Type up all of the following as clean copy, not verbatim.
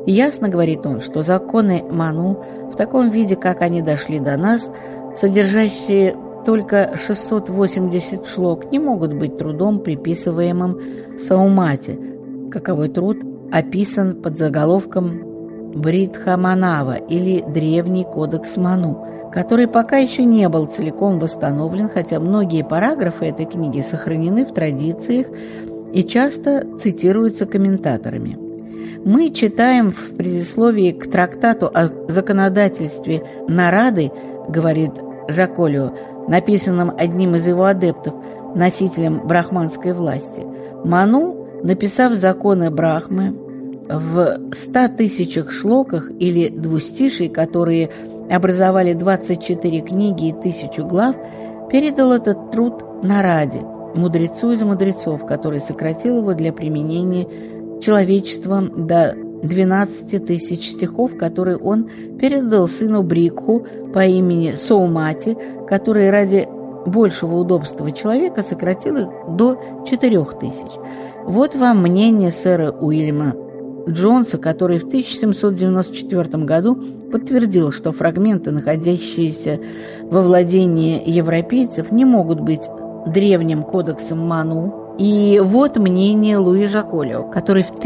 Ясно, говорит он, что законы Ману в таком виде, как они дошли до нас, содержащие только 680 шлок, не могут быть трудом, приписываемым Саумате, каковой труд описан под заголовком Бритха-Манава или Древний кодекс Ману, который пока еще не был целиком восстановлен, хотя многие параграфы этой книги сохранены в традициях и часто цитируются комментаторами. Мы читаем в предисловии к трактату о законодательстве Нарады, говорит Жаколио, написанном одним из его адептов, носителем брахманской власти. Ману, написав законы Брахмы в 100 тысячах шлоках или двустиший, которые образовали 24 книги и 1000 глав, передал этот труд Нараде, мудрецу из мудрецов, который сократил его для применения человечеством до 12 тысяч стихов, которые он передал сыну Брикху по имени Соумати, который ради большего удобства человека сократил их до 4000. Вот вам мнение сэра Уильяма Джонса, который в 1794 году подтвердил, что фрагменты, находящиеся во владении европейцев, не могут быть древним кодексом Ману. И вот мнение Луи Жаколио, который в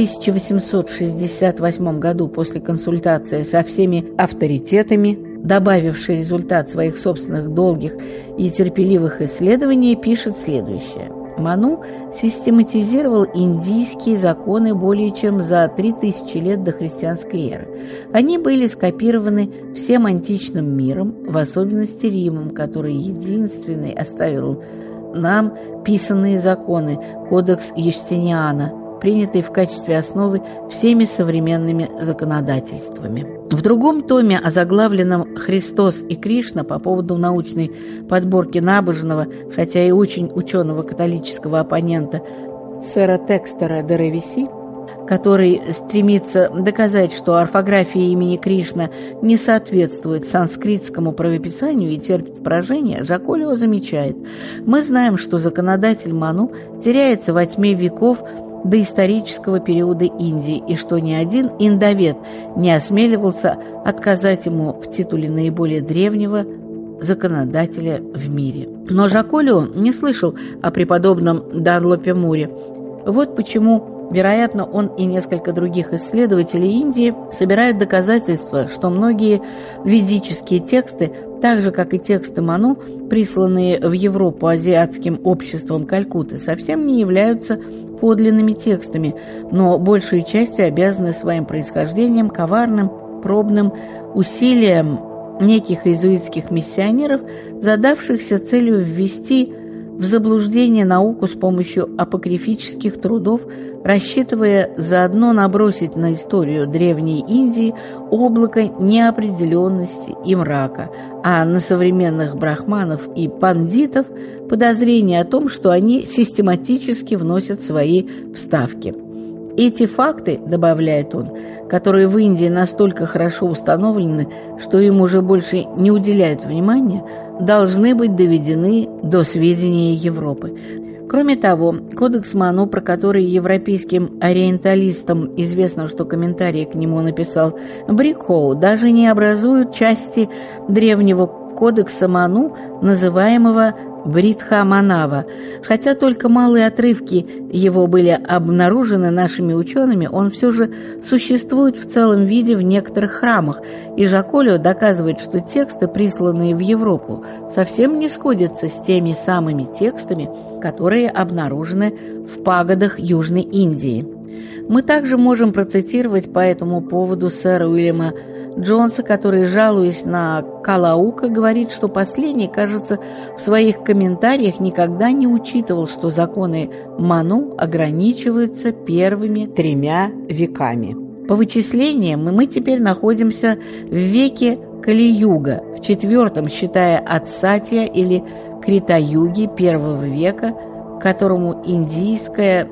1868 году после консультации со всеми авторитетами, добавивший результат своих собственных долгих и терпеливых исследований, пишет следующее. Ману систематизировал индийские законы более чем за 3000 лет до христианской эры. Они были скопированы всем античным миром, в особенности Римом, который единственный оставил нам писанные законы, кодекс Юстиниана, принятый в качестве основы всеми современными законодательствами. В другом томе, озаглавленном «Христос и Кришна» по поводу научной подборки набожного, хотя и очень ученого католического оппонента сэра Текстера де Ревиси, который стремится доказать, что орфография имени Кришна не соответствует санскритскому правописанию и терпит поражение, Жаколио замечает: «Мы знаем, что законодатель Ману теряется во тьме веков до исторического периода Индии, и что ни один индовед не осмеливался отказать ему в титуле наиболее древнего законодателя в мире». Но Жаколио не слышал о преподобном Данлопе Муре. Вот почему, вероятно, он и несколько других исследователей Индии собирают доказательства, что многие ведические тексты, так же, как и тексты Ману, присланные в Европу азиатским обществом Калькутты, совсем не являются подлинными текстами, но большей частью обязаны своим происхождением коварным, пробным усилиям неких иезуитских миссионеров, задавшихся целью ввести в заблуждение науку с помощью апокрифических трудов, рассчитывая заодно набросить на историю Древней Индии облако неопределенности и мрака, а на современных брахманов и пандитов подозрение о том, что они систематически вносят свои вставки. Эти факты, добавляет он, которые в Индии настолько хорошо установлены, что им уже больше не уделяют внимания, должны быть доведены до сведения Европы. Кроме того, кодекс Ману, про который европейским ориенталистам известно, что комментарии к нему написал Брикхоу, даже не образуют части древнего кодекса Ману, называемого Бритха-Манава. Хотя только малые отрывки его были обнаружены нашими учеными, он все же существует в целом виде в некоторых храмах, и Жаколио доказывает, что тексты, присланные в Европу, совсем не сходятся с теми самыми текстами, которые обнаружены в пагодах Южной Индии. Мы также можем процитировать по этому поводу сэра Уильяма Джонса, который, жалуясь на Калаука, говорит, что последний, кажется, в своих комментариях никогда не учитывал, что законы Ману ограничиваются первыми 3 веками. По вычислениям мы теперь находимся в веке Кали-юга, в 4-м, считая от Сатья или Крита-юги 1 века, к которому индийская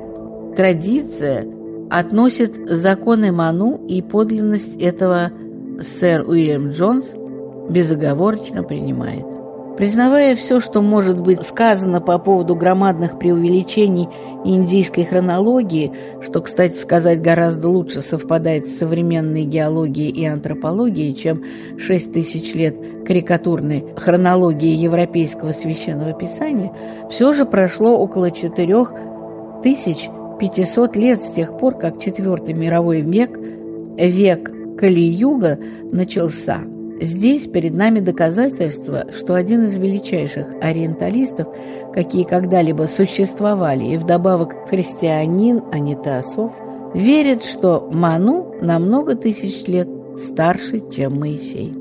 традиция относит законы Ману, и подлинность этого сэр Уильям Джонс безоговорочно принимает. Признавая все, что может быть сказано по поводу громадных преувеличений индийской хронологии, что, кстати сказать, гораздо лучше совпадает с современной геологией и антропологией, чем 6000 лет карикатурной хронологии европейского священного писания, все же прошло около 4500 лет с тех пор, как IV мировой век, век Кали-юга, начался. Здесь перед нами доказательство, что один из величайших ориенталистов, какие когда-либо существовали, и вдобавок христианин, а не теософ, верит, что Ману на много тысяч лет старше, чем Моисей.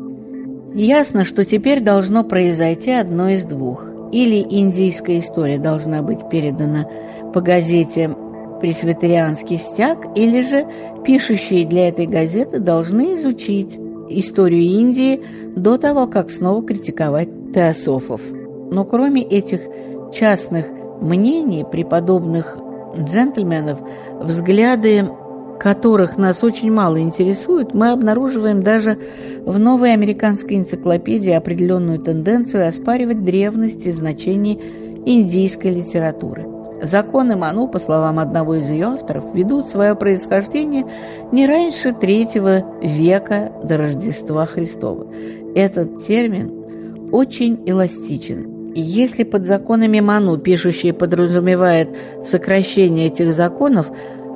Ясно, что теперь должно произойти одно из двух. Или индийская история должна быть передана по газете «Пресвитерианский стяг», или же пишущие для этой газеты должны изучить историю Индии до того, как снова критиковать теософов. Но кроме этих частных мнений преподобных джентльменов, взгляды которых нас очень мало интересуют, мы обнаруживаем даже в новой американской энциклопедии определенную тенденцию оспаривать древность и значение индийской литературы. Законы Ману, по словам одного из ее авторов, ведут свое происхождение не раньше III века до Рождества Христова. Этот термин очень эластичен. И если под законами Ману пишущий подразумевает сокращение этих законов,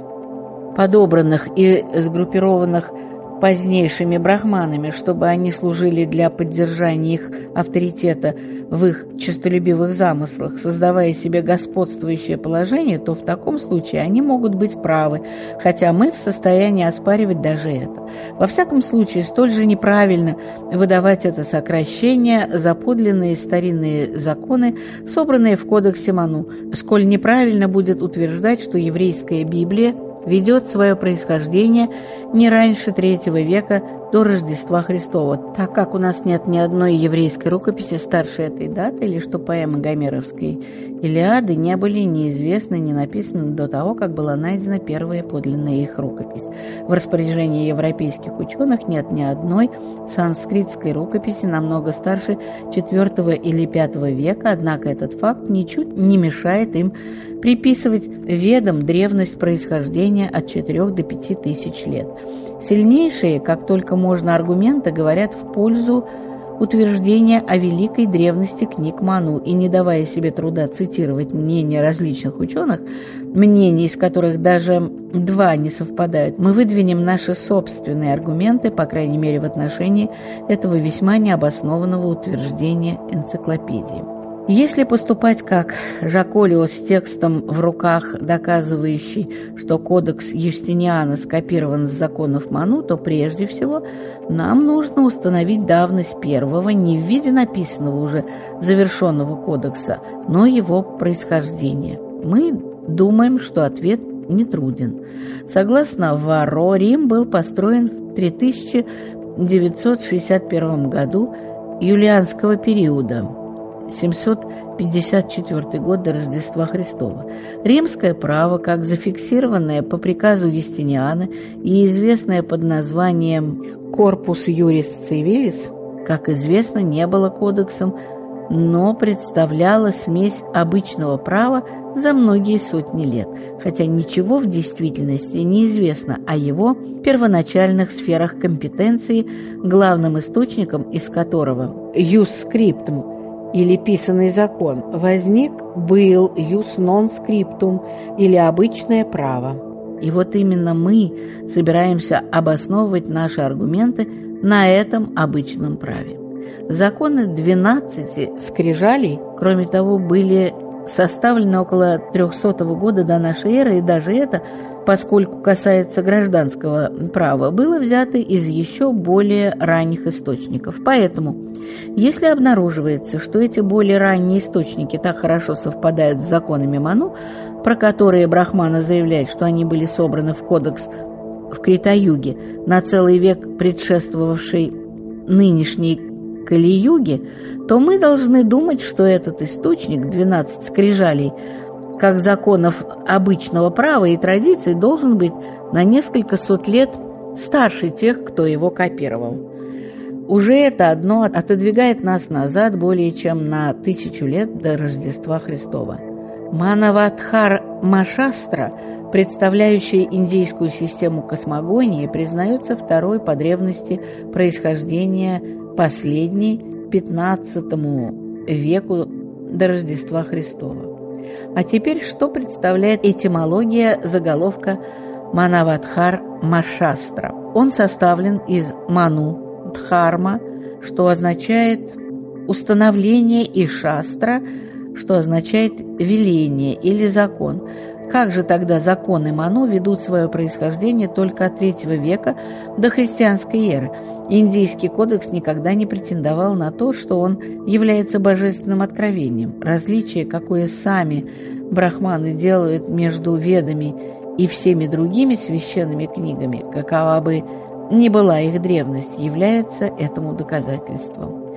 подобранных и сгруппированных позднейшими брахманами, чтобы они служили для поддержания их авторитета в их честолюбивых замыслах, создавая себе господствующее положение, то в таком случае они могут быть правы, хотя мы в состоянии оспаривать даже это. Во всяком случае, столь же неправильно выдавать это сокращение за подлинные старинные законы, собранные в Кодексе Ману, сколь неправильно будет утверждать, что еврейская Библия ведет свое происхождение не раньше III века до Рождества Христова, так как у нас нет ни одной еврейской рукописи старше этой даты, или что поэмы Гомеровской Илиады не были неизвестны, не написаны до того, как была найдена первая подлинная их рукопись. В распоряжении европейских ученых нет ни одной санскритской рукописи намного старше IV или V века, однако этот факт ничуть не мешает им приписывать ведам древность происхождения от 4 до 5 тысяч лет. Сильнейшие, как только можно, аргументы говорят в пользу утверждения о великой древности книг Ману, и не давая себе труда цитировать мнения различных ученых, мнений из которых даже два не совпадают, мы выдвинем наши собственные аргументы, по крайней мере в отношении этого весьма необоснованного утверждения энциклопедии. Если поступать как Жаколио с текстом в руках, доказывающий, что кодекс Юстиниана скопирован с законов Ману, то прежде всего нам нужно установить давность первого не в виде написанного уже завершенного кодекса, но его происхождения. Мы думаем, что ответ нетруден. Согласно Варро, Рим был построен в 3961 году юлианского периода, 754 год до Рождества Христова. Римское право, как зафиксированное по приказу Юстиниана и известное под названием «Corpus Juris Civilis», как известно, не было кодексом, но представляла смесь обычного права за многие сотни лет, хотя ничего в действительности не известно о его первоначальных сферах компетенции, главным источником из которого «Ius Scriptum» или писанный закон возник, был «Ius non scriptum» или обычное право. И вот именно мы собираемся обосновывать наши аргументы на этом обычном праве. Законы 12 скрижалей, кроме того, были составлены около 300 года до нашей эры, и даже это, поскольку касается гражданского права, было взято из еще более ранних источников. Поэтому, если обнаруживается, что эти более ранние источники так хорошо совпадают с законами Ману, про которые Брахмана заявляет, что они были собраны в кодекс в Крита-юге, на целый век предшествовавший нынешней Кали-юге, то мы должны думать, что этот источник, 12 скрижалей, как законов обычного права и традиций, должен быть на несколько сот лет старше тех, кто его копировал. Уже это одно отодвигает нас назад более чем на 1000 лет до Рождества Христова. Манаватхар-Машастра, представляющая индийскую систему космогонии, признается второй по древности происхождения последней, 15 веку до Рождества Христова. А теперь, что представляет этимология заголовка Манаватхар-Машастра? Он составлен из Ману, Дхарма, что означает установление, и Шастра, что означает веление или закон. Как же тогда законы Ману ведут свое происхождение только от III века до христианской эры? Индийский кодекс никогда не претендовал на то, что он является божественным откровением. Различие, какое сами брахманы делают между Ведами и всеми другими священными книгами, какова бы ни была их древность, является этому доказательством.